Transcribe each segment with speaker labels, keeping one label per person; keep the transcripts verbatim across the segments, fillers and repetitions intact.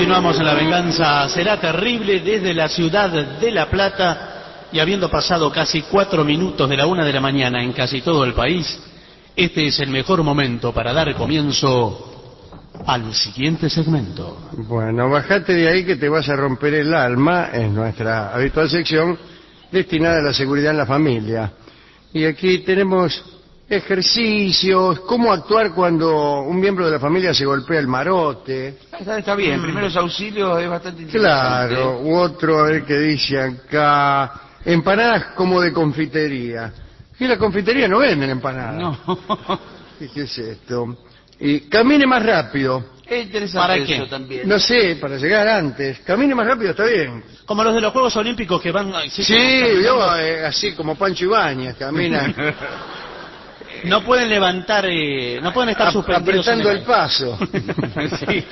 Speaker 1: Continuamos en La Venganza Será Terrible desde la ciudad de La Plata, y habiendo pasado casi cuatro minutos de la una de la mañana en casi todo el país, este es el mejor momento para dar comienzo al siguiente segmento.
Speaker 2: Bueno, bajate de ahí que te vas a romper el alma, en nuestra habitual sección destinada a la seguridad en la familia. Y aquí tenemos ejercicios, cómo actuar cuando un miembro de la familia se golpea el marote.
Speaker 3: Está, está bien, mm. primeros auxilios es bastante interesante.
Speaker 2: Claro, u otro, a ver qué dice acá, empanadas como de confitería. Y la confitería no venden empanadas.
Speaker 3: No.
Speaker 2: ¿Qué es esto? Y camine más rápido.
Speaker 3: Es interesante.
Speaker 1: ¿Para
Speaker 3: eso
Speaker 1: qué?
Speaker 3: También.
Speaker 2: No sé, para llegar antes. Camine más rápido, está bien.
Speaker 1: Como los de los Juegos Olímpicos que van...
Speaker 2: Sí, sí yo eh, así como Pancho Ibáñez, caminan.
Speaker 1: No pueden levantar, eh, no pueden estar suspendidos.
Speaker 2: Apretando
Speaker 1: el,
Speaker 2: el paso.
Speaker 1: Sí.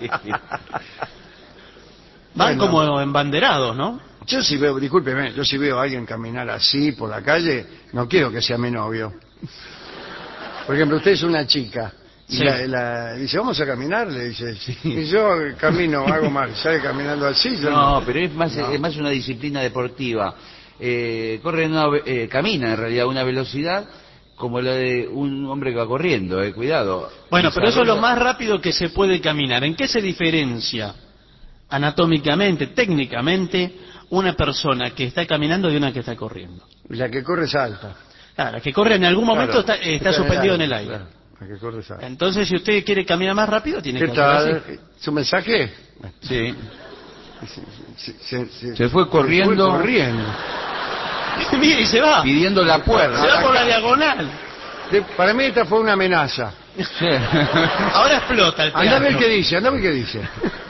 Speaker 1: Van bueno, como embanderados, ¿no?
Speaker 2: Yo si veo, discúlpeme, yo si veo a alguien caminar así por la calle, no quiero que sea mi novio. Por ejemplo, usted es una chica y sí. la, la, dice, vamos a caminar, le dice, sí. Y yo camino, hago mal, sale caminando así. Yo
Speaker 3: no,
Speaker 2: no,
Speaker 3: pero es más, no. es más una disciplina deportiva. Eh, corre una, eh, camina en realidad a una velocidad como la de un hombre que va corriendo, eh, cuidado.
Speaker 1: Bueno, pero eso es lo más rápido que se puede caminar. ¿En qué se diferencia anatómicamente, técnicamente, una persona que está caminando de una que está corriendo?
Speaker 2: La que corre salta.
Speaker 1: Claro, la que corre en algún momento
Speaker 2: claro,
Speaker 1: está, está, está suspendido en el aire.
Speaker 2: Claro, la que corre salta.
Speaker 1: Entonces, si usted quiere caminar más rápido, tiene
Speaker 2: ¿Qué
Speaker 1: que
Speaker 2: tal?
Speaker 1: hacer así.
Speaker 2: ¿Su mensaje?
Speaker 3: Sí.
Speaker 2: Se, se, se,
Speaker 3: se fue corriendo.
Speaker 2: Se fue corriendo.
Speaker 1: Mire, y se va.
Speaker 3: Pidiendo la puerta.
Speaker 1: Se va por la diagonal.
Speaker 2: De, para mí esta fue una amenaza.
Speaker 3: Sí.
Speaker 1: Ahora explota el teatro.
Speaker 2: Andá a ver qué dice, andá a ver qué dice.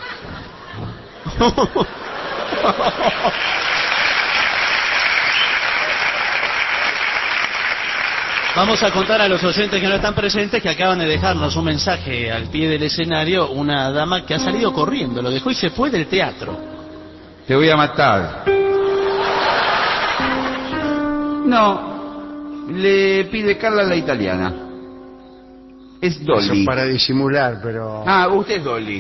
Speaker 1: Vamos a contar a los oyentes que no están presentes que acaban de dejarnos un mensaje al pie del escenario, una dama que ha salido corriendo, lo dejó y se fue del teatro.
Speaker 3: Te voy a matar. No, le pide Carla la italiana. Es Dolly.
Speaker 2: Eso para disimular, pero...
Speaker 3: Ah, usted es Dolly.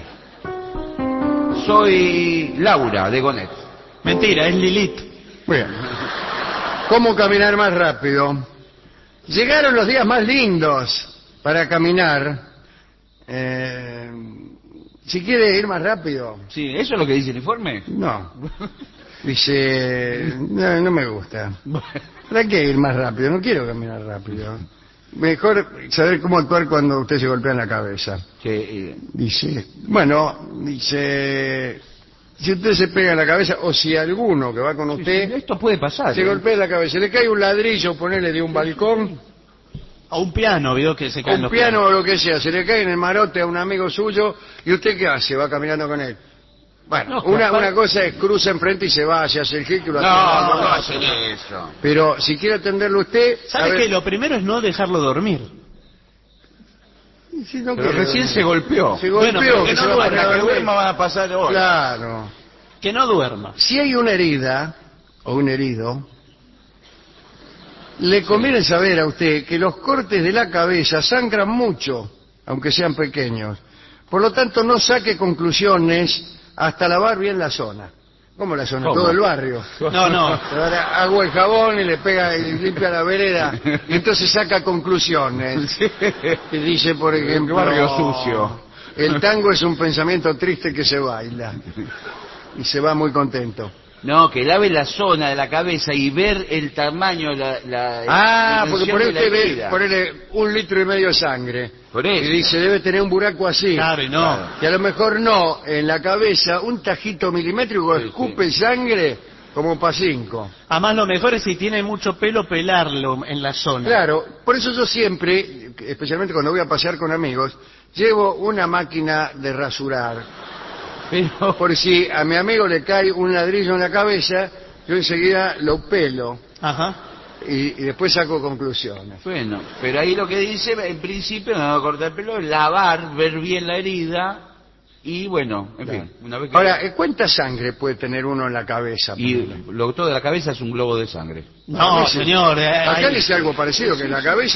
Speaker 3: Soy Laura, de Gonet.
Speaker 1: Mentira, es Lilith.
Speaker 2: Bien. ¿Cómo caminar más rápido? Llegaron los días más lindos para caminar. Eh, si quiere ir más rápido.
Speaker 3: Sí, ¿eso es lo que dice el informe?
Speaker 2: No. Dice, no, no me gusta. ¿Para qué ir más rápido? No quiero caminar rápido. Mejor saber cómo actuar cuando usted se golpea en la cabeza.
Speaker 3: Sí.
Speaker 2: Dice, bueno, dice, si usted se pega en la cabeza, o si alguno que va con usted...
Speaker 3: Sí, sí, esto puede pasar.
Speaker 2: Se
Speaker 3: ¿eh?
Speaker 2: golpea en la cabeza, le cae un ladrillo, ponele de un balcón...
Speaker 1: A un piano, vio que se cae
Speaker 2: un piano o lo que sea, se le cae en el marote a un amigo suyo, ¿y usted qué hace? Va caminando con él. Bueno, no, una, una cosa es cruza enfrente y se va, se hace el gesto y lo
Speaker 3: no,
Speaker 2: atiende.
Speaker 3: No, no, no hacen eso.
Speaker 2: Pero si quiere atenderlo usted...
Speaker 1: ¿Sabe qué? Lo primero es no dejarlo dormir.
Speaker 2: Si no
Speaker 3: pero recién dormir. se golpeó.
Speaker 2: Se golpeó,
Speaker 1: bueno,
Speaker 2: que,
Speaker 1: que
Speaker 2: no
Speaker 1: se
Speaker 2: duerma,
Speaker 1: va
Speaker 3: que duerma van a pasar hoy.
Speaker 2: Claro.
Speaker 1: Que no duerma.
Speaker 2: Si hay una herida, o un herido, le conviene sí. saber a usted que los cortes de la cabeza sangran mucho, aunque sean pequeños. Por lo tanto, no saque conclusiones hasta lavar bien la zona. ¿Cómo la zona?
Speaker 3: ¿Cómo?
Speaker 2: Todo el barrio.
Speaker 1: No, no.
Speaker 2: Agua y jabón y le pega y limpia la vereda. Y entonces saca conclusiones.
Speaker 3: Sí.
Speaker 2: Y dice, por ejemplo...
Speaker 3: El barrio sucio.
Speaker 2: El tango es un pensamiento triste que se baila. Y se va muy contento.
Speaker 3: No, que lave la zona de la cabeza y ver el tamaño, la... la
Speaker 2: ah,
Speaker 3: la
Speaker 2: porque por ahí usted ve,
Speaker 3: herida.
Speaker 2: ponele un litro y medio de sangre.
Speaker 3: Por eso.
Speaker 2: Y dice, debe tener un buraco así.
Speaker 1: Claro, y no. Claro.
Speaker 2: Y a lo mejor no, en la cabeza, un tajito milimétrico, sí, escupe sí. sangre como para cinco.
Speaker 1: Además, lo mejor es si tiene mucho pelo, pelarlo en la zona.
Speaker 2: Claro, por eso yo siempre, especialmente cuando voy a pasear con amigos, llevo una máquina de rasurar. Pero por si a mi amigo le cae un ladrillo en la cabeza, yo enseguida lo pelo.
Speaker 1: Ajá.
Speaker 2: Y, y después saco conclusiones.
Speaker 3: Bueno, pero ahí lo que dice, en principio, no va a cortar el pelo, lavar, ver bien la herida y bueno, en claro. fin. Una vez que...
Speaker 2: Ahora, ¿cuánta sangre puede tener uno en la cabeza?
Speaker 3: Y lo todo de la cabeza es un globo de sangre.
Speaker 1: No, no señor. Eh,
Speaker 2: acá
Speaker 1: hay...
Speaker 2: dice algo parecido, que en la cabeza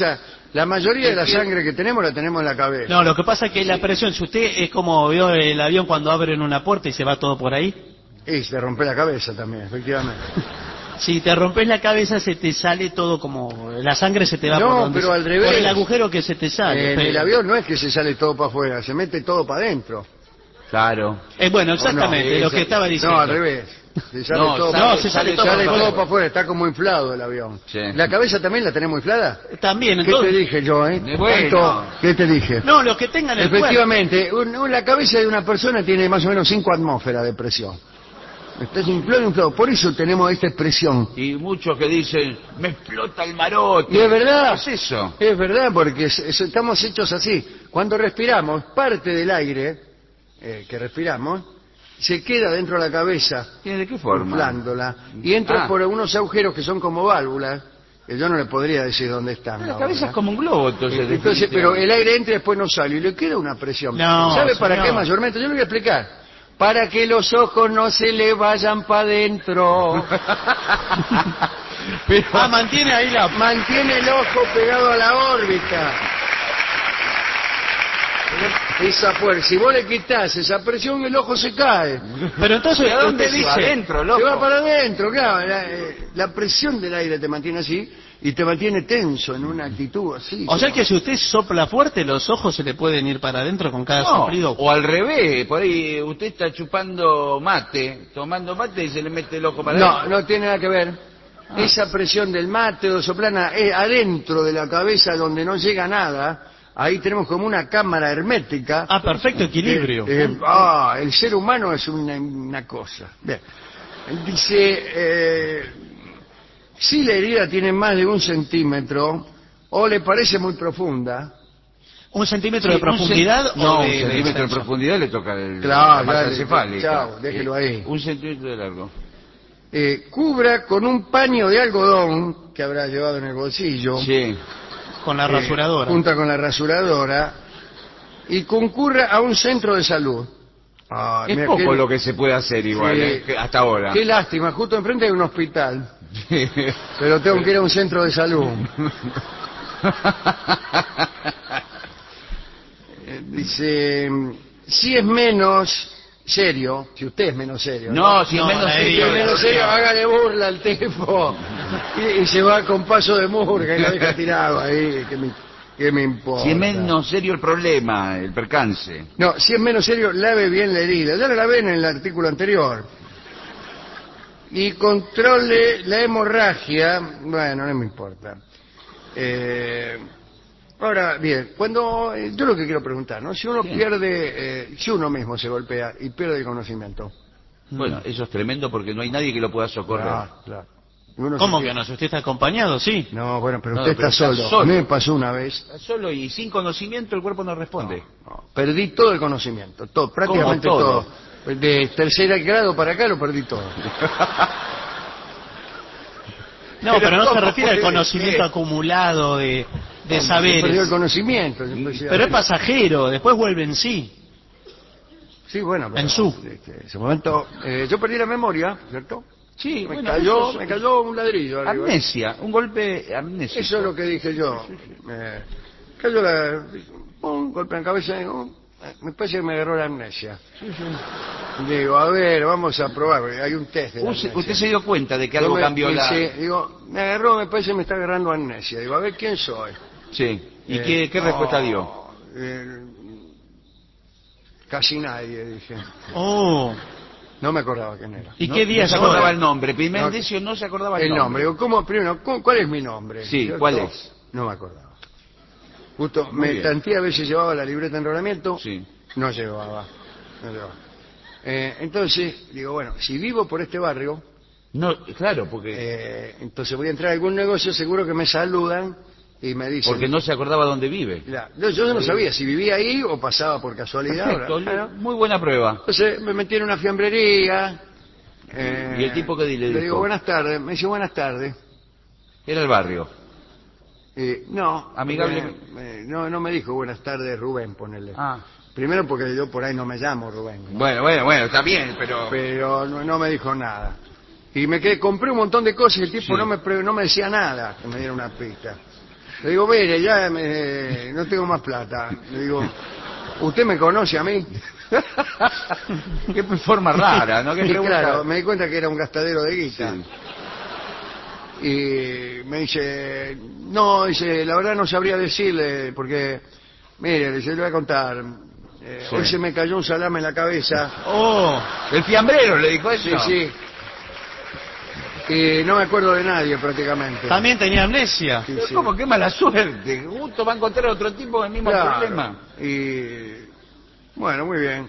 Speaker 2: La mayoría de la sangre que tenemos la tenemos en la cabeza.
Speaker 1: No, lo que pasa es que la presión, si usted es como vio el avión cuando abren una puerta y se va todo por ahí.
Speaker 2: Y se rompe la cabeza también, efectivamente.
Speaker 1: Si te rompes la cabeza se te sale todo como... La sangre se te va
Speaker 2: No,
Speaker 1: por donde
Speaker 2: pero
Speaker 1: se-
Speaker 2: al revés.
Speaker 1: por el agujero que se te sale.
Speaker 2: En
Speaker 1: pero-
Speaker 2: el avión no es que se sale todo para afuera, se mete todo para adentro.
Speaker 3: Claro.
Speaker 1: Eh, bueno, exactamente,
Speaker 2: No,
Speaker 1: lo
Speaker 2: ese-
Speaker 1: que estaba diciendo.
Speaker 2: No, al revés. Se sale
Speaker 3: No,
Speaker 2: todo,
Speaker 3: sale-
Speaker 1: No, se sale todo
Speaker 2: sale
Speaker 1: para
Speaker 2: todo
Speaker 1: afuera.
Speaker 2: para afuera, está como inflado el avión.
Speaker 3: Sí.
Speaker 2: ¿La cabeza también la tenemos inflada?
Speaker 1: También,
Speaker 2: ¿Qué
Speaker 1: entonces...
Speaker 2: te dije yo, eh?
Speaker 3: Eh, bueno.
Speaker 2: ¿Cuánto? ¿Qué te dije?
Speaker 1: No, los que tengan el cuerpo.
Speaker 2: Efectivamente, un- un- la cabeza de una persona tiene más o menos cinco atmósferas de presión. Estás inflado, inflado. Por eso tenemos esta expresión.
Speaker 3: Y muchos que dicen, me explota el marote.
Speaker 2: Y es verdad.
Speaker 3: ¿Qué es eso?
Speaker 2: Es verdad, porque es- es- estamos hechos así. Cuando respiramos, parte del aire eh, que respiramos se queda dentro de la cabeza,
Speaker 3: ¿Y de qué forma?
Speaker 2: inflándola, y entra
Speaker 3: Ah.
Speaker 2: por unos agujeros que son como válvulas, que yo no le podría decir dónde están.
Speaker 3: La
Speaker 2: ahora.
Speaker 3: cabeza es como un globo, entonces.
Speaker 2: Entonces, pero
Speaker 3: definitivamente.
Speaker 2: el aire entra y después no sale, y le queda una presión.
Speaker 1: No,
Speaker 2: ¿Sabe para
Speaker 1: señor.
Speaker 2: qué mayormente? Yo le voy a explicar. Para que los ojos no se le vayan para adentro. Pero
Speaker 1: Ah, mantiene ahí la...
Speaker 2: mantiene el ojo pegado a la órbita. Esa fuerza, si vos le quitas esa presión, el ojo se cae.
Speaker 1: Pero entonces,
Speaker 3: ¿Y a dónde
Speaker 1: usted
Speaker 3: se va?
Speaker 1: dice...
Speaker 3: Adentro,
Speaker 2: Se
Speaker 3: loco.
Speaker 2: va para adentro, claro. La, eh, la presión del aire te mantiene así y te mantiene tenso en una actitud así.
Speaker 1: O sea
Speaker 2: como-
Speaker 1: que si usted sopla fuerte, los ojos se le pueden ir para adentro con cada
Speaker 3: No,
Speaker 1: soplido.
Speaker 3: o al revés, por ahí usted está chupando mate, tomando mate y se le mete el ojo para
Speaker 2: No,
Speaker 3: adentro.
Speaker 2: no tiene nada que ver.
Speaker 3: Ah.
Speaker 2: Esa presión del mate o soplana es adentro de la cabeza donde no llega nada. Ahí tenemos como una cámara hermética.
Speaker 1: Ah, perfecto equilibrio.
Speaker 2: Eh, eh, ah, el ser humano es una, una cosa. Bien. Dice, eh, si la herida tiene más de un centímetro o le parece muy profunda,
Speaker 1: ¿Un centímetro
Speaker 3: Sí,
Speaker 1: de profundidad
Speaker 3: un cen-
Speaker 1: o
Speaker 3: No,
Speaker 1: de,
Speaker 3: un
Speaker 1: de
Speaker 3: centímetro de
Speaker 1: extensión?
Speaker 3: profundidad le toca el,
Speaker 2: Claro,
Speaker 3: la masa
Speaker 2: dale,
Speaker 3: encefálica.
Speaker 2: chao, déjelo
Speaker 3: Eh,
Speaker 2: ahí.
Speaker 3: Un centímetro de largo.
Speaker 2: eh, cubra con un paño de algodón que habrá llevado en el bolsillo.
Speaker 3: Sí.
Speaker 1: Con la
Speaker 2: eh,
Speaker 1: rasuradora.
Speaker 2: junta con la rasuradora y concurra a un centro de salud. Ah,
Speaker 3: Es
Speaker 2: mira,
Speaker 3: poco
Speaker 2: qué-
Speaker 3: lo que se puede hacer igual,
Speaker 2: Sí.
Speaker 3: eh, que hasta ahora.
Speaker 2: Qué lástima, justo enfrente hay un hospital, pero tengo que ir a un centro de salud. Eh, Dice, si es menos serio, si usted es menos serio.
Speaker 3: No, si
Speaker 1: No,
Speaker 3: es menos
Speaker 1: la
Speaker 2: Si
Speaker 3: serio.
Speaker 2: es menos serio, hágale burla al tipo y, y se va con paso de murga y lo deja tirado ahí. ¿Qué me, qué me importa?
Speaker 3: Si es menos serio el problema, el percance.
Speaker 2: No, si es menos serio, lave bien la herida. Ya la lavé en el artículo anterior. Y controle la hemorragia. Bueno, no me importa. Eh, ahora, bien, cuando... eh, yo lo que quiero preguntar, ¿no? Si uno
Speaker 3: Bien.
Speaker 2: pierde... eh, si uno mismo se golpea y pierde el conocimiento.
Speaker 3: Bueno, eso es tremendo porque no hay nadie que lo pueda socorrer.
Speaker 2: Claro, claro. Y uno
Speaker 1: ¿Cómo
Speaker 2: se
Speaker 1: que
Speaker 2: pierde-
Speaker 1: no? Si usted está acompañado, sí.
Speaker 2: No, bueno, pero
Speaker 3: No,
Speaker 2: usted
Speaker 3: pero
Speaker 2: está
Speaker 3: está
Speaker 2: solo.
Speaker 3: solo.
Speaker 2: A mí me pasó una vez.
Speaker 3: Está Solo y sin conocimiento el cuerpo no responde.
Speaker 2: No, perdí todo el conocimiento, todo, prácticamente
Speaker 3: ¿Cómo
Speaker 2: todo?
Speaker 3: todo?
Speaker 2: De tercer grado para acá lo perdí todo.
Speaker 1: No, pero, no se
Speaker 3: ¿cómo
Speaker 1: refiere al
Speaker 3: puede
Speaker 1: conocimiento
Speaker 3: ser?
Speaker 1: acumulado de, de
Speaker 2: Se
Speaker 1: saberes.
Speaker 2: perdió el conocimiento. se empecé a-
Speaker 1: Pero es pasajero, después vuelve en sí.
Speaker 2: Sí, bueno, pero,
Speaker 1: En su.
Speaker 2: este, ese momento, eh, yo perdí la memoria, ¿cierto?
Speaker 3: Sí,
Speaker 2: Me
Speaker 3: bueno,
Speaker 2: cayó,
Speaker 3: eso
Speaker 2: me
Speaker 3: es-
Speaker 2: cayó un ladrillo arriba.
Speaker 3: Amnesia, un golpe amnésico.
Speaker 2: Eso es lo que dije yo. Me cayó la, un golpe en la cabeza y digo, eh, me parece que me agarró la amnesia. Digo, a ver, vamos a probar, hay un test de la
Speaker 3: Usted,
Speaker 2: amnesia.
Speaker 3: usted se dio cuenta de que
Speaker 2: Yo
Speaker 3: algo
Speaker 2: me-
Speaker 3: cambió
Speaker 2: me
Speaker 3: la...
Speaker 2: dice, digo, me agarró, me parece que me está agarrando amnesia. Digo, a ver, ¿quién soy?
Speaker 3: Sí. ¿Y
Speaker 2: Eh,
Speaker 3: qué, qué respuesta
Speaker 2: no,
Speaker 3: dio?
Speaker 2: eh, casi nadie, dije.
Speaker 1: Oh,
Speaker 2: No me acordaba quién era.
Speaker 1: ¿y
Speaker 3: No-
Speaker 1: qué día
Speaker 3: no se
Speaker 1: sos?
Speaker 3: acordaba el nombre.
Speaker 2: No.
Speaker 3: Pimendecio no se acordaba el,
Speaker 2: El nombre. Digo, ¿cómo, primero, ¿cómo- ¿cuál es mi nombre?
Speaker 3: Sí,
Speaker 2: ¿Cierto?
Speaker 3: ¿cuál es?
Speaker 2: No me acordaba. Justo,
Speaker 3: Muy
Speaker 2: me
Speaker 3: bien.
Speaker 2: tanteé a ver si llevaba la libreta de enrolamiento.
Speaker 3: Sí.
Speaker 2: No llevaba. No llevaba. Eh, entonces, digo, bueno, si vivo por este barrio,
Speaker 3: No, claro, porque
Speaker 2: eh, entonces voy a entrar a algún negocio, seguro que me saludan y me dicen...
Speaker 3: porque no se acordaba dónde vive.
Speaker 2: La- no, yo no sabía si vivía ahí o pasaba por casualidad.
Speaker 3: Perfecto,
Speaker 2: Bueno,
Speaker 3: muy buena prueba.
Speaker 2: entonces me metí en una fiambrería. eh,
Speaker 3: ¿Y el tipo qué le
Speaker 2: Le
Speaker 3: dijo?
Speaker 2: digo, buenas tardes. Me dice, buenas tardes.
Speaker 3: Era el barrio.
Speaker 2: Eh, no,
Speaker 3: Amigable-
Speaker 2: eh, eh, no, no me dijo buenas tardes, Rubén, ponele.
Speaker 3: Ah.
Speaker 2: Primero porque yo por ahí no me llamo Rubén. ¿no?
Speaker 3: Bueno, bueno, bueno, está bien, pero...
Speaker 2: Pero no, no me dijo nada. Y me quedé, compré un montón de cosas y el tipo
Speaker 3: Sí.
Speaker 2: no, me, pre- no me decía nada, que me diera una pista. Le digo, mire, ya me- no tengo más plata. Le digo, ¿usted me conoce a mí?
Speaker 3: Qué forma rara, ¿no? Qué
Speaker 2: Y
Speaker 3: pregunta.
Speaker 2: claro, me di cuenta que era un gastadero de guita.
Speaker 3: Sí.
Speaker 2: Y me dice, no, dice, la verdad no sabría decirle, porque, mire, le le voy a contar, eh,
Speaker 3: Sí.
Speaker 2: hoy se me cayó un salame en la cabeza.
Speaker 1: Oh,
Speaker 3: El fiambrero le dijo eso.
Speaker 2: Sí, sí. Y no me acuerdo de nadie prácticamente.
Speaker 1: también tenía amnesia.
Speaker 2: Sí,
Speaker 3: Pero
Speaker 2: sí.
Speaker 3: ¿cómo? Qué mala suerte. Justo va a encontrar otro tipo con el mismo
Speaker 2: Claro.
Speaker 3: problema.
Speaker 2: Y bueno, muy bien.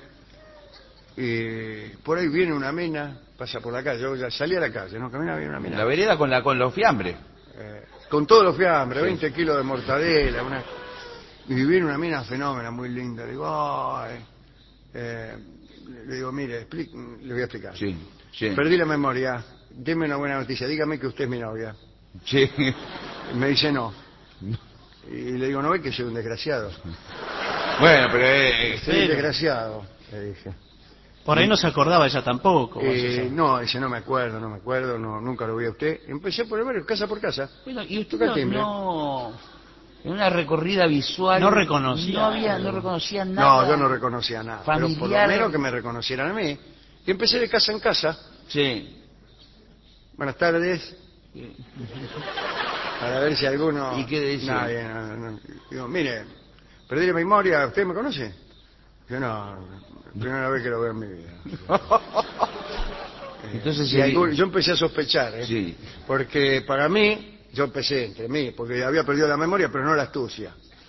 Speaker 2: Y por ahí viene una mina, pasa por la calle, yo ya salí a la calle, ¿no? Camina, viene una mina.
Speaker 3: La vereda con la con los fiambres.
Speaker 2: Eh, con todos los fiambres,
Speaker 3: Sí.
Speaker 2: veinte kilos de mortadela, una... y viene una mina fenómena, muy linda. Le digo, ay, eh, le digo, mire, expli- le voy a explicar.
Speaker 3: Sí, sí.
Speaker 2: Perdí la memoria, deme una buena noticia, dígame que usted es mi novia.
Speaker 3: Sí.
Speaker 2: Y me dice no. Y le digo, no ve que soy un desgraciado.
Speaker 3: Bueno, pero... eh,
Speaker 2: Soy un
Speaker 1: Pero-
Speaker 2: desgraciado, le dije.
Speaker 1: Por ahí no se acordaba ella tampoco. vaya a
Speaker 2: Eh,
Speaker 1: saber.
Speaker 2: no, dice, no me acuerdo, no me acuerdo, no, nunca lo vi a usted. Empecé por el barrio, casa por casa.
Speaker 3: Bueno, y usted
Speaker 2: Toca el
Speaker 3: no,
Speaker 2: timbre.
Speaker 3: no- en una recorrida visual
Speaker 1: No reconocía
Speaker 3: no había,
Speaker 1: algo.
Speaker 3: no reconocía nada.
Speaker 2: No, yo no reconocía nada. Pero por lo
Speaker 3: familiar.
Speaker 2: menos que me reconocieran a mí. Y empecé de casa en casa.
Speaker 3: Sí.
Speaker 2: Buenas tardes. Para ver si alguno...
Speaker 3: ¿Y qué decía?
Speaker 2: Nadie, no, no. Digo, mire, perdí la memoria, ¿usted me conoce? Yo no, primera vez que lo veo en mi vida.
Speaker 3: Entonces
Speaker 2: Y
Speaker 3: sí.
Speaker 2: algún- yo empecé a sospechar, ¿eh?
Speaker 3: Sí.
Speaker 2: Porque para mí, yo empecé entre mí, porque había perdido la memoria, pero no la astucia.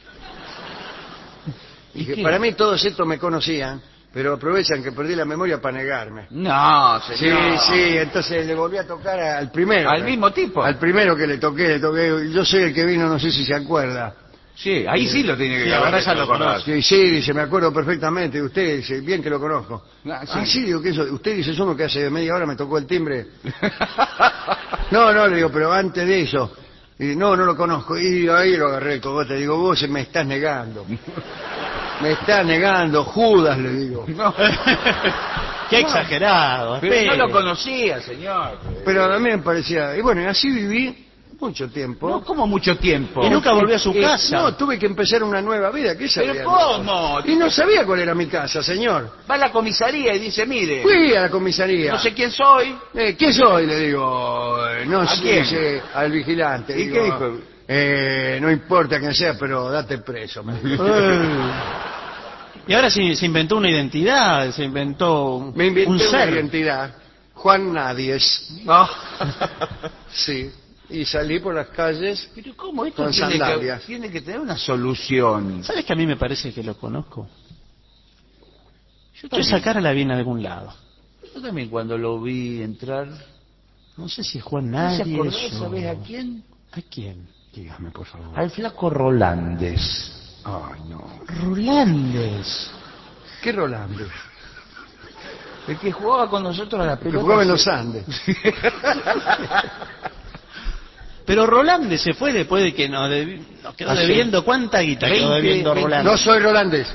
Speaker 3: ¿Y
Speaker 2: Y que
Speaker 3: qué?
Speaker 2: para mí todos estos me conocían, pero aprovechan que perdí la memoria para negarme.
Speaker 3: No,
Speaker 2: Sí,
Speaker 3: señor.
Speaker 2: sí, entonces le volví a tocar al primero.
Speaker 3: ¿Al mismo tipo?
Speaker 2: Al primero que le toqué, le toqué. Yo soy el que vino, no sé si se acuerda.
Speaker 3: Sí, ahí sí lo tiene que
Speaker 1: Sí,
Speaker 3: haber
Speaker 1: ahora ya lo
Speaker 3: recordado.
Speaker 2: Sí, sí, dice, me acuerdo perfectamente de usted, dice, bien que lo conozco.
Speaker 3: Ah, sí.
Speaker 2: Ah, sí, digo, que eso, usted dice, es uno que hace media hora me tocó el timbre. No, no, le digo, pero antes de eso. Y, no, no lo conozco. Y ahí lo agarré el cogote, digo, vos me estás negando. Me estás negando, Judas, le digo.
Speaker 3: No,
Speaker 1: Qué exagerado.
Speaker 3: pero
Speaker 1: espere.
Speaker 3: no lo conocía, señor.
Speaker 2: Pero a mí me parecía, y bueno, y así viví mucho tiempo.
Speaker 3: No, como mucho tiempo.
Speaker 1: Y nunca volvió a su
Speaker 2: Eh,
Speaker 1: casa.
Speaker 2: No, tuve que empezar una nueva vida. ¿Qué sabía?
Speaker 3: ¿Pero cómo?
Speaker 2: Y no sabía cuál era mi casa, señor.
Speaker 3: Va a la comisaría y dice, mire,
Speaker 2: Fui a la comisaría.
Speaker 3: no sé quién soy.
Speaker 2: Eh, ¿Qué soy? Le digo. eh, No
Speaker 3: ¿A
Speaker 2: sé,
Speaker 3: quién?
Speaker 2: sé, al vigilante.
Speaker 3: ¿Y
Speaker 2: Digo,
Speaker 3: qué dijo?
Speaker 2: eh, no importa quién sea, pero date preso. Me dijo.
Speaker 1: Y ahora se, se inventó una identidad, se inventó un,
Speaker 2: Me inventé
Speaker 1: un
Speaker 2: una
Speaker 1: ser.
Speaker 2: identidad. Juan Nadies.
Speaker 3: No.
Speaker 2: Sí. Y salí por las calles.
Speaker 3: Pero ¿cómo esto
Speaker 2: Con
Speaker 3: tiene que,
Speaker 2: sandalias.
Speaker 3: tiene que tener una solución?
Speaker 1: ¿Sabes que a mí me parece que lo conozco?
Speaker 3: Yo
Speaker 1: Yo
Speaker 3: también,
Speaker 1: esa cara la vi en algún lado.
Speaker 3: yo también cuando lo vi entrar,
Speaker 1: No sé si es Juan
Speaker 3: ¿no se
Speaker 1: Nadie.
Speaker 3: acordó, sabes a quién?
Speaker 1: ¿A quién?
Speaker 2: Dígame, por favor.
Speaker 3: Al flaco Rolandes.
Speaker 2: Ay, no.
Speaker 1: Rolandes.
Speaker 2: ¿Qué Rolando?
Speaker 3: El que jugaba con nosotros a la
Speaker 2: Que
Speaker 3: pelota.
Speaker 2: jugaba en los Andes.
Speaker 1: Pero Rolandes se fue después de que nos, debi- nos quedó
Speaker 2: Ah, sí.
Speaker 1: debiendo. ¿Cuánta guita quedó
Speaker 3: veinte,
Speaker 1: debiendo
Speaker 3: veinte.
Speaker 1: Rolandes?
Speaker 2: No soy Rolandes.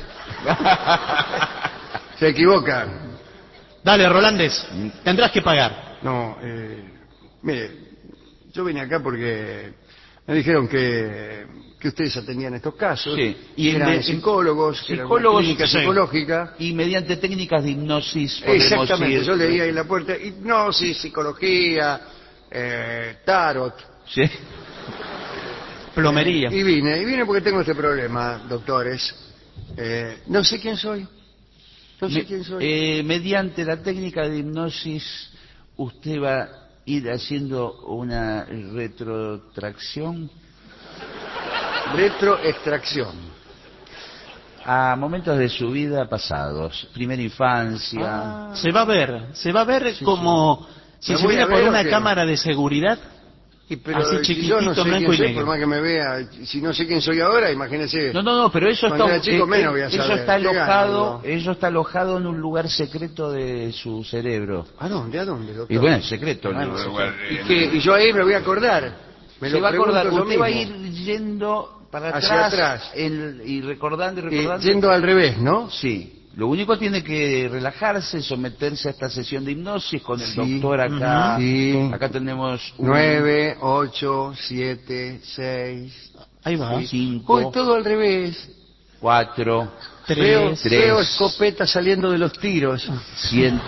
Speaker 2: Se equivoca.
Speaker 1: Dale, Rolandes, tendrás que pagar.
Speaker 2: No, eh, mire, yo vine acá porque me dijeron que, que ustedes atendían estos casos.
Speaker 3: Sí.
Speaker 2: Y eran
Speaker 3: de-
Speaker 2: psicólogos, que eran una
Speaker 3: psicólogos,
Speaker 2: clínica
Speaker 3: sí.
Speaker 2: psicológica.
Speaker 3: Y mediante técnicas de hipnosis podemos
Speaker 2: Exactamente,
Speaker 3: ir-
Speaker 2: yo leí ahí en la puerta, hipnosis, psicología, eh, tarot.
Speaker 3: Sí.
Speaker 1: Plomería.
Speaker 2: Y vine, y vine porque tengo este problema, doctores. Eh, no sé quién soy. No sé
Speaker 3: Me-
Speaker 2: quién soy.
Speaker 3: eh, mediante la técnica de hipnosis, usted va a ir haciendo una retrotracción
Speaker 2: Retroextracción.
Speaker 3: a momentos de su vida pasados, primera infancia.
Speaker 2: Ah.
Speaker 1: Se va a ver, se va a ver como si
Speaker 2: ¿Me
Speaker 1: se
Speaker 2: voy
Speaker 1: viera
Speaker 2: a
Speaker 1: por
Speaker 2: ver o
Speaker 1: una
Speaker 2: qué?
Speaker 1: cámara de seguridad.
Speaker 2: Y pero
Speaker 1: Así
Speaker 2: si yo no
Speaker 1: chiquitito,
Speaker 2: sé
Speaker 1: blanco
Speaker 2: quién
Speaker 1: y
Speaker 2: soy,
Speaker 1: negro.
Speaker 2: por más que me vea, si no sé quién soy ahora, imagínese.
Speaker 3: No, no, no, pero eso
Speaker 2: Cuando
Speaker 3: está,
Speaker 2: era chico
Speaker 3: eh,
Speaker 2: menos
Speaker 3: eh,
Speaker 2: voy a
Speaker 3: eso
Speaker 2: saber.
Speaker 3: está
Speaker 2: ¿Qué
Speaker 3: alojado,
Speaker 2: gano?
Speaker 3: eso está alojado en un lugar secreto de su cerebro.
Speaker 2: ¿A dónde? ¿A dónde, doctor?
Speaker 3: Y bueno, es secreto.
Speaker 2: Ah,
Speaker 3: ¿no?
Speaker 2: no, secreto. ¿Y, qué? Y yo ahí me voy a acordar. Me
Speaker 3: Se
Speaker 2: lo
Speaker 3: va a acordar,
Speaker 2: pregunto yo
Speaker 3: usted va a
Speaker 2: mismo.
Speaker 3: ir yendo para
Speaker 2: Hacia
Speaker 3: atrás,
Speaker 2: atrás.
Speaker 3: en- y recordando y
Speaker 2: Eh,
Speaker 3: recordando.
Speaker 2: yendo al revés, ¿no?
Speaker 3: Sí. Lo único tiene que relajarse, someterse a esta sesión de hipnosis con el
Speaker 2: Sí.
Speaker 3: doctor acá.
Speaker 2: Sí.
Speaker 3: Acá tenemos un...
Speaker 2: Nueve, ocho, siete, seis,
Speaker 1: Ahí va.
Speaker 3: cinco,
Speaker 2: Hoy todo al revés.
Speaker 3: cuatro,
Speaker 2: Veo,
Speaker 1: Tres.
Speaker 3: tres.
Speaker 2: veo escopetas saliendo de los tiros.
Speaker 3: Siente,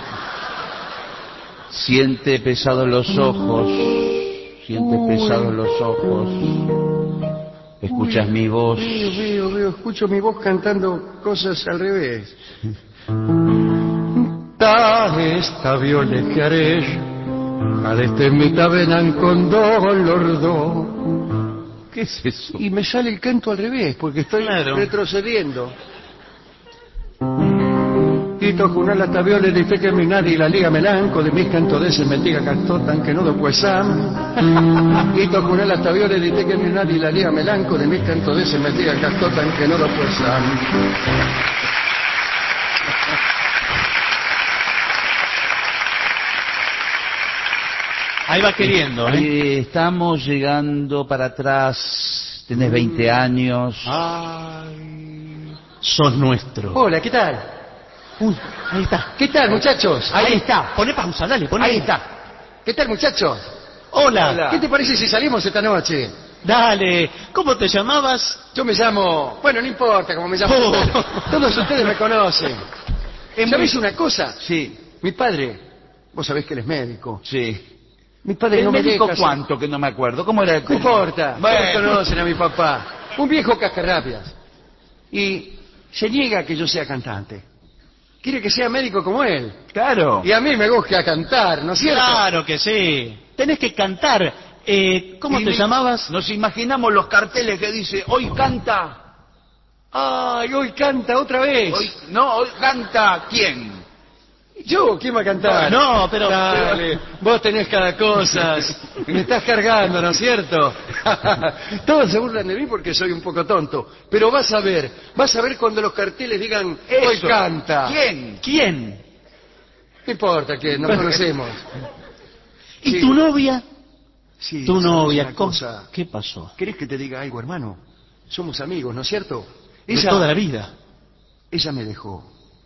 Speaker 3: siente pesados los ojos, siente
Speaker 2: Uy.
Speaker 3: pesados los ojos, escuchas mi voz.
Speaker 2: Veo, veo, veo, escucho mi voz cantando cosas al revés. Ta esta viole que haré, este mi tavenan con dolor do.
Speaker 3: ¿Qué es eso?
Speaker 2: Y me sale el canto al revés, porque estoy
Speaker 1: Claro.
Speaker 2: retrocediendo. Tito Junal hasta viole dice que mi nadie la liga melanco de mis canto de ese metiga castotan que no do pues sam. Tito Junal hasta viole dice que mi nadie la liga melanco de mis canto de ese metiga castotan que no do pues sam.
Speaker 1: Ahí va queriendo, ¿eh?
Speaker 3: Ahí estamos llegando para atrás, tenés veinte años.
Speaker 2: Ay.
Speaker 1: Sos nuestro.
Speaker 2: Hola, ¿qué tal?
Speaker 1: Uy, ahí está.
Speaker 2: ¿Qué tal, muchachos?
Speaker 1: Ahí está. Poné pausa, dale, poné.
Speaker 2: Ahí está. ¿Qué tal, muchachos?
Speaker 1: Hola.
Speaker 3: Hola.
Speaker 2: ¿Qué te parece si salimos esta noche?
Speaker 1: Dale. ¿Cómo te llamabas?
Speaker 2: Yo me llamo... Bueno, no importa cómo me llamo.
Speaker 1: Oh.
Speaker 2: Todos ustedes me conocen.
Speaker 3: Es
Speaker 2: ¿Sabés
Speaker 3: muy-
Speaker 2: una cosa?
Speaker 3: Sí,
Speaker 2: Mi padre, vos sabés que él es médico.
Speaker 3: sí.
Speaker 2: Mi padre
Speaker 3: ¿El
Speaker 2: no me
Speaker 3: médico
Speaker 2: deja...
Speaker 3: cuánto que no me acuerdo? ¿Cómo era?
Speaker 2: No importa,
Speaker 3: Bueno.
Speaker 2: todos conocen a mi papá. Un viejo cascarrabias. Y se niega a que yo sea cantante. Quiere que sea médico como él.
Speaker 3: Claro.
Speaker 2: Y a mí me gusta cantar, ¿no es cierto?
Speaker 1: Claro que sí. Tenés que cantar. Eh, ¿Cómo
Speaker 3: Y
Speaker 1: te
Speaker 3: mi-
Speaker 1: llamabas?
Speaker 3: Nos imaginamos los carteles que dice, hoy canta.
Speaker 2: Ay, hoy canta otra vez.
Speaker 3: Hoy, no, hoy canta quién.
Speaker 2: ¿Yo? ¿Quién va a cantar?
Speaker 1: No, pero-
Speaker 2: Dale, vos tenés cada cosa. Me estás cargando, ¿no es cierto? Todos se burlan de mí porque soy un poco tonto. Pero vas a ver, vas a ver cuando los carteles digan, hoy
Speaker 3: Eso.
Speaker 2: canta.
Speaker 3: ¿Quién?
Speaker 1: ¿Quién?
Speaker 2: No importa, que nos conocemos.
Speaker 1: ¿Y
Speaker 2: Sí.
Speaker 1: tu novia?
Speaker 2: Sí,
Speaker 1: Tu
Speaker 2: ¿sabes
Speaker 1: novia.
Speaker 2: una
Speaker 1: ¿Cómo?
Speaker 2: cosa?
Speaker 1: ¿Qué pasó?
Speaker 2: ¿Querés que te diga algo, hermano? Somos amigos, ¿no es cierto?
Speaker 1: De toda la vida.
Speaker 2: ella me dejó.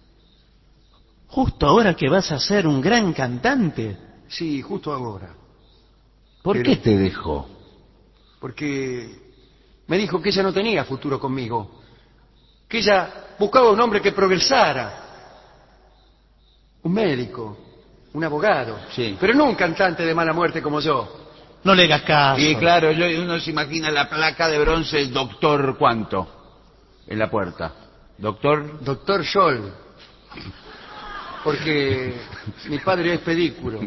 Speaker 1: Justo ahora que vas a ser un gran cantante.
Speaker 2: Sí, justo ahora.
Speaker 3: ¿Por
Speaker 2: Pero-
Speaker 3: qué te dejó?
Speaker 2: Porque me dijo que ella no tenía futuro conmigo. Que ella buscaba un hombre que progresara. Un médico, un abogado.
Speaker 3: Sí.
Speaker 2: Pero no un cantante de mala muerte como yo.
Speaker 1: No le hagas caso.
Speaker 3: Y claro, yo- uno se imagina la placa de bronce, el doctor cuánto, en la puerta. Doctor,
Speaker 2: Doctor Scholl. Porque mi padre es pedículo.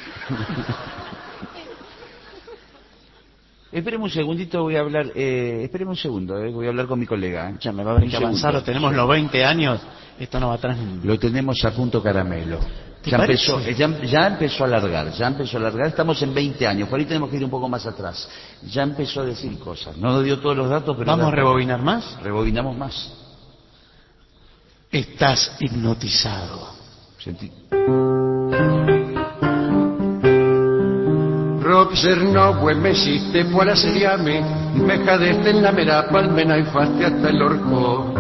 Speaker 3: espéreme un segundito, voy a hablar, eh, espéreme un segundo, eh, voy a hablar con mi colega. eh.
Speaker 1: Ya me va a haber
Speaker 3: Un
Speaker 1: que avanzar,
Speaker 3: segundo.
Speaker 1: tenemos los veinte años. Esto no va atrás.
Speaker 3: Lo tenemos a punto caramelo.
Speaker 1: ¿Te
Speaker 3: Ya
Speaker 1: parece?
Speaker 3: empezó, eh, ya, ya empezó a alargar, ya empezó a alargar, estamos en veinte años, por ahí tenemos que ir un poco más atrás. Ya empezó a decir cosas, no nos dio todos los datos, pero...
Speaker 1: ¿Vamos
Speaker 3: ya-
Speaker 1: a rebobinar más?
Speaker 3: Rebobinamos más.
Speaker 1: Estás hipnotizado.
Speaker 3: Sentí-
Speaker 2: Robser no buen me hiciste puala seriame, me jadeste en la mera palmena y faste hasta el orco.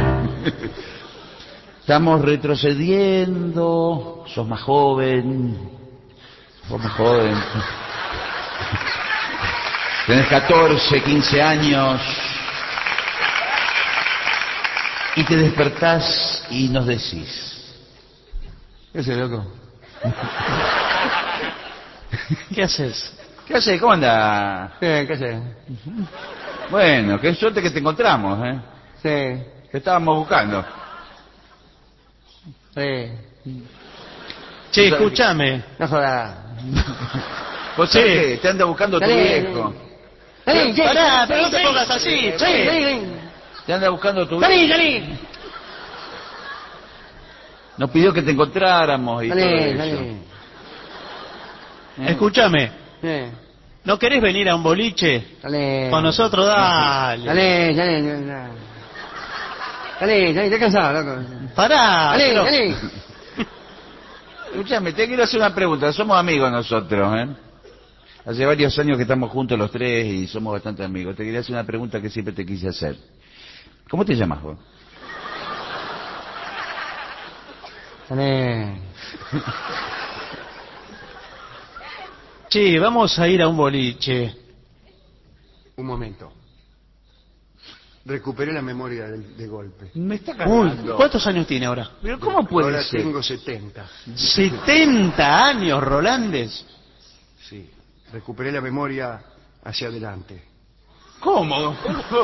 Speaker 3: Estamos retrocediendo, sos más joven, sos más joven. Tenés catorce, quince años. Y te despertás y nos decís.
Speaker 2: ¿Qué haces, loco?
Speaker 1: ¿Qué haces?
Speaker 3: ¿Qué haces? ¿Cómo anda?
Speaker 2: Sí, ¿qué haces?
Speaker 3: Bueno, qué suerte que te encontramos, ¿eh?
Speaker 2: Sí,
Speaker 3: Te estábamos buscando.
Speaker 2: sí.
Speaker 1: Che, escúchame.
Speaker 2: No jodas.
Speaker 3: ¿Vos
Speaker 1: Sí.
Speaker 3: sabés que te anda buscando tu
Speaker 2: Dale.
Speaker 3: viejo?
Speaker 2: Salí,
Speaker 1: Pará, pero no te pongas así, che.
Speaker 2: Salí, salí,
Speaker 3: Te anda buscando tu
Speaker 2: salí,
Speaker 3: viejo.
Speaker 2: salí.
Speaker 3: Nos pidió que te encontráramos y todo
Speaker 2: Salí,
Speaker 3: eso.
Speaker 2: salí.
Speaker 1: Escúchame.
Speaker 2: Sí,
Speaker 1: ¿No querés venir a un boliche?
Speaker 2: salí.
Speaker 1: Con nosotros, dale.
Speaker 2: Salí, salí, salí. Salí, salí, estoy cansado, loco.
Speaker 1: Pará.
Speaker 2: Salí,
Speaker 1: pero-
Speaker 2: salí.
Speaker 3: Escúchame, te quiero hacer una pregunta. Somos amigos nosotros, ¿eh? Hace varios años que estamos juntos los tres y somos bastante amigos. Te quería hacer una pregunta que siempre te quise hacer. ¿Cómo te llamas vos?
Speaker 2: Salí.
Speaker 1: Che, vamos a ir a un boliche.
Speaker 2: Un momento. recuperé la memoria de, de golpe.
Speaker 3: Me está
Speaker 1: Uy,
Speaker 3: cargando.
Speaker 1: ¿cuántos años tiene ahora?
Speaker 3: Pero ¿cómo puede
Speaker 2: Ahora
Speaker 3: ser?
Speaker 2: tengo setenta.
Speaker 1: setenta años, Rolandes.
Speaker 2: Sí, recuperé la memoria hacia adelante.
Speaker 3: ¿Cómo?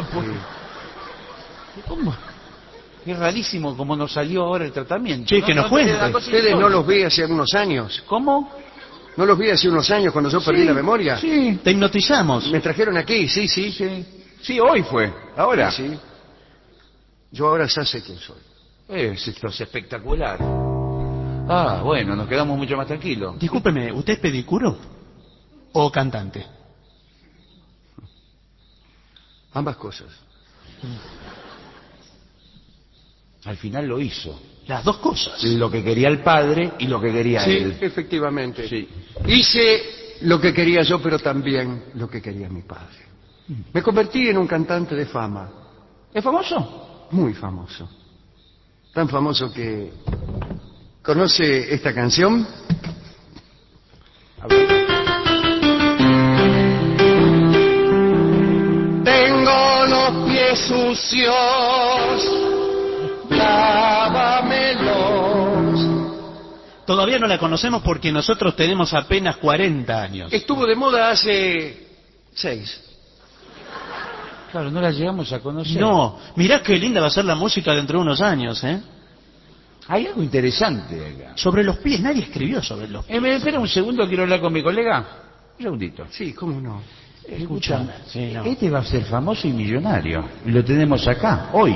Speaker 2: Sí.
Speaker 3: ¿Cómo? Es rarísimo cómo nos salió ahora el tratamiento.
Speaker 1: Sí, que nos
Speaker 3: no,
Speaker 1: cuente.
Speaker 3: es una cosa
Speaker 2: Ustedes no
Speaker 3: insólita.
Speaker 2: los vi hace unos años.
Speaker 3: ¿Cómo?
Speaker 2: ¿No los vi hace unos años cuando yo perdí
Speaker 3: Sí,
Speaker 2: la memoria?
Speaker 3: Sí,
Speaker 1: Te hipnotizamos.
Speaker 2: Me trajeron aquí, sí, sí.
Speaker 3: sí. Sí, hoy fue. Ahora.
Speaker 2: Sí, sí. Yo ahora ya sé quién soy.
Speaker 3: Es, esto es espectacular. Ah, bueno, nos quedamos mucho más tranquilos.
Speaker 1: Discúlpeme, ¿usted es pedicuro o cantante?
Speaker 2: Ambas cosas.
Speaker 3: Al final lo hizo.
Speaker 1: Las dos cosas.
Speaker 3: Lo que quería el padre y lo que quería
Speaker 2: Sí,
Speaker 3: él.
Speaker 2: efectivamente.
Speaker 3: Sí.
Speaker 2: Hice lo que quería yo, pero también lo que quería mi padre. Me convertí en un cantante de fama,
Speaker 3: ¿Es famoso?
Speaker 2: muy famoso. Tan famoso que... ¿Conoce esta canción?
Speaker 3: A ver.
Speaker 2: Tengo los pies sucios, lávamelos.
Speaker 1: Todavía no la conocemos porque nosotros tenemos apenas cuarenta años.
Speaker 2: Estuvo de moda hace seis.
Speaker 3: Claro, no la llegamos a conocer.
Speaker 1: No, mirá qué linda va a ser la música dentro de unos años, ¿eh?
Speaker 3: Hay algo interesante acá.
Speaker 1: Sobre los pies, nadie escribió sobre los pies.
Speaker 3: Eh, me espera un segundo, quiero hablar con mi colega. Un segundito.
Speaker 2: Sí, cómo no.
Speaker 1: Escuchame, sí, no.
Speaker 3: Este va a ser famoso y millonario. Y lo tenemos acá, hoy.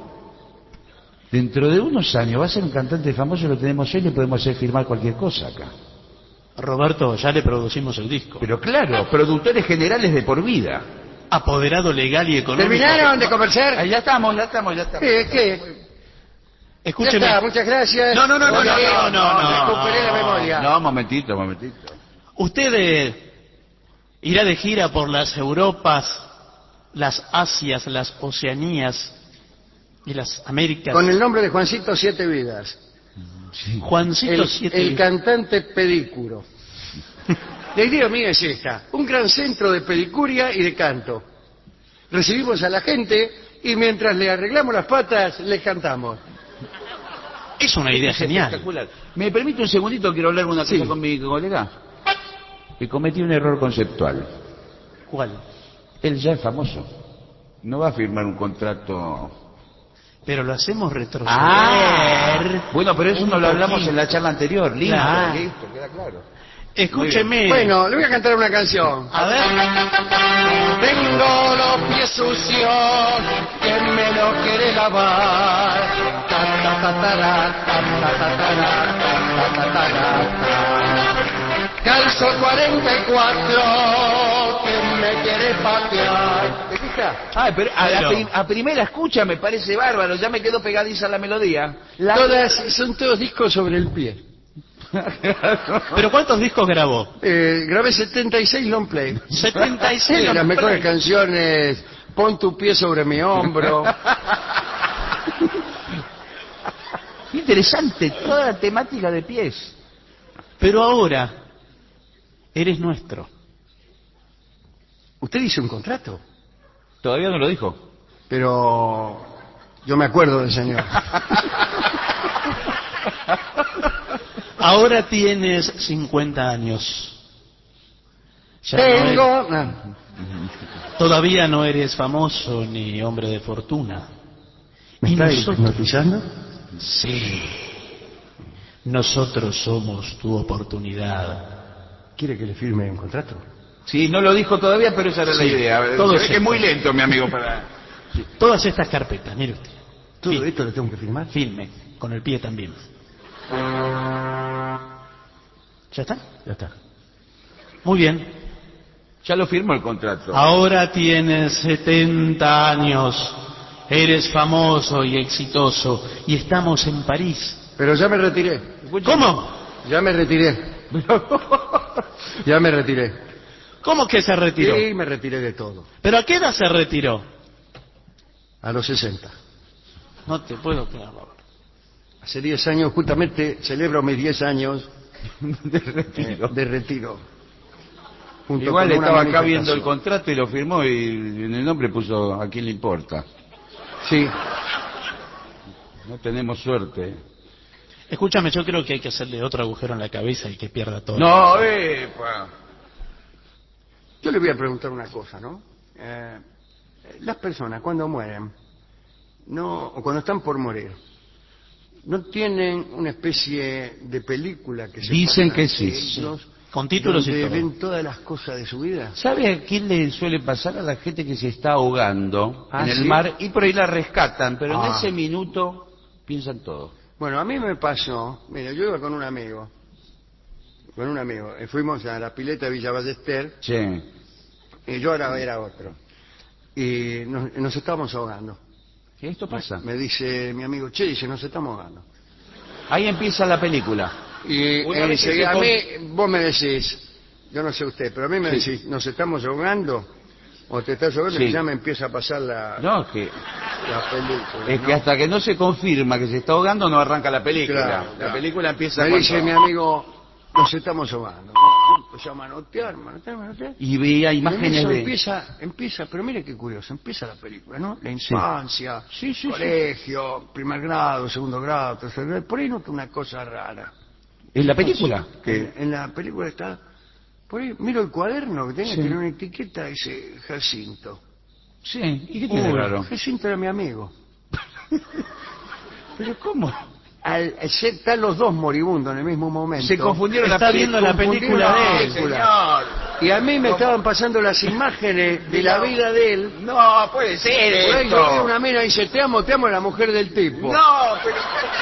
Speaker 3: Dentro de unos años va a ser un cantante famoso, lo tenemos hoy y le podemos hacer firmar cualquier cosa acá.
Speaker 1: Roberto, ya le producimos el disco.
Speaker 3: Pero claro, productores generales de por vida.
Speaker 1: Apoderado legal y económico.
Speaker 2: ¿Terminaron de conversar?
Speaker 3: Ah, ya estamos, ya estamos, ya estamos.
Speaker 2: Eh, ¿Qué?
Speaker 1: Escúcheme.
Speaker 2: Ya está, muchas gracias.
Speaker 1: No, no, no, no,
Speaker 2: Oye,
Speaker 1: no, no, no,
Speaker 2: recuperé la memoria.
Speaker 3: No, momentito, momentito.
Speaker 1: Usted eh, irá de gira por las Europas, las Asias, las Oceanías y las Américas.
Speaker 2: Con el nombre de Juancito Siete Vidas.
Speaker 1: Juancito
Speaker 2: El,
Speaker 1: Siete.
Speaker 2: el cantante pedícuro. La idea mía es esta, un gran centro de pedicuria y de canto. Recibimos a la gente y mientras le arreglamos las patas, les cantamos.
Speaker 1: Es una idea
Speaker 3: Es
Speaker 1: genial.
Speaker 3: espectacular. ¿Me permite un segundito? Quiero hablar una cosa
Speaker 2: Sí.
Speaker 3: con mi colega. Que cometí un error conceptual.
Speaker 1: ¿Cuál?
Speaker 3: Él ya es famoso. No va a firmar un contrato.
Speaker 1: Pero lo hacemos retroceder.
Speaker 3: Ah, bueno, pero eso
Speaker 1: un
Speaker 3: no lo hablamos
Speaker 1: poquito.
Speaker 3: en la charla anterior. Listo,
Speaker 1: Claro.
Speaker 3: listo, queda claro.
Speaker 1: Escúcheme.
Speaker 2: Bueno, le voy a cantar una canción.
Speaker 1: A ver.
Speaker 2: Tengo los pies sucios, que me lo quiere lavar. Ta, ta, ta, tará, ta, ta, ta, tará, ta, ta, ta, tará. Calzo cuarenta y cuatro, que me quiere patear. ¿Te fijas?
Speaker 3: Ah, pero a, la
Speaker 1: Pero-
Speaker 3: prim- a primera escucha me parece bárbaro. Ya me quedó pegadiza la melodía. La-
Speaker 2: Todas, son todos discos sobre el pie.
Speaker 1: ¿Pero cuántos discos grabó?
Speaker 2: Eh, grabé setenta y seis long play.
Speaker 1: setenta y seis.
Speaker 2: Sí, las
Speaker 1: long
Speaker 2: mejores
Speaker 1: play.
Speaker 2: canciones. Pon tu pie sobre mi hombro.
Speaker 3: Interesante, toda la temática de pies.
Speaker 1: Pero ahora eres nuestro.
Speaker 2: Usted hizo un contrato,
Speaker 3: Todavía no lo dijo.
Speaker 2: pero yo me acuerdo del señor.
Speaker 1: Ahora tienes cincuenta años. Ya no
Speaker 2: Tengo...
Speaker 1: eres-
Speaker 2: ah,
Speaker 1: todavía no eres famoso ni hombre de fortuna.
Speaker 2: ¿Me
Speaker 1: Y
Speaker 2: está
Speaker 1: nosotros-
Speaker 2: hipnotizando?
Speaker 1: Sí. Nosotros somos tu oportunidad.
Speaker 2: ¿Quiere que le firme un contrato?
Speaker 3: Sí, no lo dijo todavía, pero esa era la
Speaker 1: Sí,
Speaker 3: idea.
Speaker 1: todo
Speaker 3: Se ve
Speaker 1: se-
Speaker 3: que es muy lento, mi amigo, para...
Speaker 1: Todas estas carpetas, mire usted.
Speaker 2: ¿Todo
Speaker 1: Sí.
Speaker 2: esto lo tengo que firmar?
Speaker 1: Filme, con el pie también. ¿Ya está?
Speaker 2: Ya está.
Speaker 1: Muy bien.
Speaker 3: Ya lo firmó el contrato.
Speaker 1: Ahora tienes setenta años. Eres famoso y exitoso. Y estamos en París.
Speaker 2: Pero ya me retiré.
Speaker 1: ¿Cómo?
Speaker 2: Ya me retiré. Ya me retiré.
Speaker 1: ¿Cómo que se retiró?
Speaker 2: Sí, me retiré de todo.
Speaker 1: ¿Pero a qué edad se retiró?
Speaker 2: A los sesenta.
Speaker 1: No te puedo creer.
Speaker 2: Hace diez años, justamente, celebro mis diez años
Speaker 3: De
Speaker 2: eh,
Speaker 3: retiro.
Speaker 2: de retiro. Junto
Speaker 3: Igual
Speaker 2: con una
Speaker 3: estaba acá viendo el
Speaker 2: manifestación.
Speaker 3: contrato y lo firmó y en el nombre puso a quién le importa.
Speaker 2: Sí.
Speaker 3: No tenemos suerte.
Speaker 1: Escúchame, yo creo que hay que hacerle otro agujero en la cabeza y que pierda todo.
Speaker 3: No, epa.
Speaker 2: Yo le voy a preguntar una cosa, ¿no? Eh, las personas cuando mueren, no, o cuando están por morir, ¿no tienen una especie de película que se
Speaker 3: Dicen
Speaker 2: pasa
Speaker 3: que
Speaker 2: ante
Speaker 3: sí,
Speaker 2: ellos,
Speaker 1: con títulos y
Speaker 2: donde
Speaker 1: todo?
Speaker 2: ven todas las cosas de su vida?
Speaker 3: ¿Sabe a quién le suele pasar? A la gente que se está ahogando
Speaker 2: ¿Ah,
Speaker 3: en el
Speaker 2: sí?
Speaker 3: mar y por ahí la rescatan, pero en
Speaker 2: Ah.
Speaker 3: ese minuto piensan todo.
Speaker 2: Bueno, a mí me pasó, mira, yo iba con un amigo, con un amigo, y fuimos a la pileta de Villa Ballester,
Speaker 3: Sí.
Speaker 2: y yo ahora era otro, y nos, nos estábamos ahogando.
Speaker 3: ¿Qué esto pasa?
Speaker 2: Me dice mi amigo, che, dice, nos estamos ahogando.
Speaker 3: Ahí empieza la película.
Speaker 2: Y
Speaker 3: Una vez que
Speaker 2: enseguida,
Speaker 3: se
Speaker 2: a
Speaker 3: con-
Speaker 2: mí, vos me decís, yo no sé usted, pero a mí me
Speaker 3: Sí.
Speaker 2: decís, ¿nos estamos ahogando? O te estás ahogando
Speaker 3: Sí.
Speaker 2: y ya me empieza a pasar la,
Speaker 3: No, es que,
Speaker 2: la película.
Speaker 3: es
Speaker 2: ¿no?
Speaker 3: que hasta que no se confirma que se está ahogando no arranca la película.
Speaker 2: Claro,
Speaker 3: La
Speaker 2: claro.
Speaker 3: película empieza
Speaker 2: Me
Speaker 3: cuando...
Speaker 2: dice mi amigo, nos estamos ahogando. Empezó a manotear, manotear, manotear.
Speaker 3: Y veía
Speaker 2: Y en
Speaker 3: imágenes
Speaker 2: eso
Speaker 3: de...
Speaker 2: empieza, empieza, pero mire qué curioso, empieza la película, ¿no? La infancia,
Speaker 3: Sí, sí, sí.
Speaker 2: colegio, primer grado, segundo grado, tercer grado. Por ahí nota una cosa rara.
Speaker 3: ¿En la película?
Speaker 2: En, en la película está, por ahí, miro el cuaderno que tiene,
Speaker 3: Sí.
Speaker 2: tiene una etiqueta, dice Jacinto.
Speaker 3: Sí, ¿y qué tiene de
Speaker 2: Uy,
Speaker 3: raro?
Speaker 2: Jacinto era mi amigo.
Speaker 3: ¿Pero cómo?
Speaker 2: Al al ser estar los dos moribundos en el mismo momento.
Speaker 3: Se confundieron
Speaker 1: Está
Speaker 3: la
Speaker 1: viendo la
Speaker 2: confundieron
Speaker 1: película
Speaker 2: la
Speaker 1: de él.
Speaker 2: película. Y a mí me estaban pasando las imágenes de la vida de él.
Speaker 3: No, puede ser
Speaker 2: Por ahí
Speaker 3: esto.
Speaker 2: yo vi una mina y dice, te amo, te amo, la mujer del tipo.
Speaker 3: No, pero...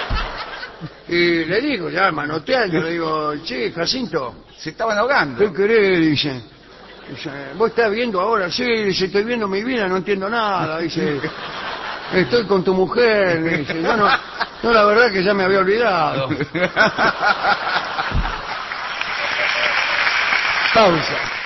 Speaker 2: Y le digo, ya manoteando, le digo, che, Jacinto,
Speaker 3: Se estaban ahogando.
Speaker 2: ¿qué querés? Dice, dice, vos estás viendo ahora, sí, dice, estoy viendo mi vida, no entiendo nada, dice, estoy con tu mujer, dice, no, no, no, la verdad que ya me había olvidado. Pausa.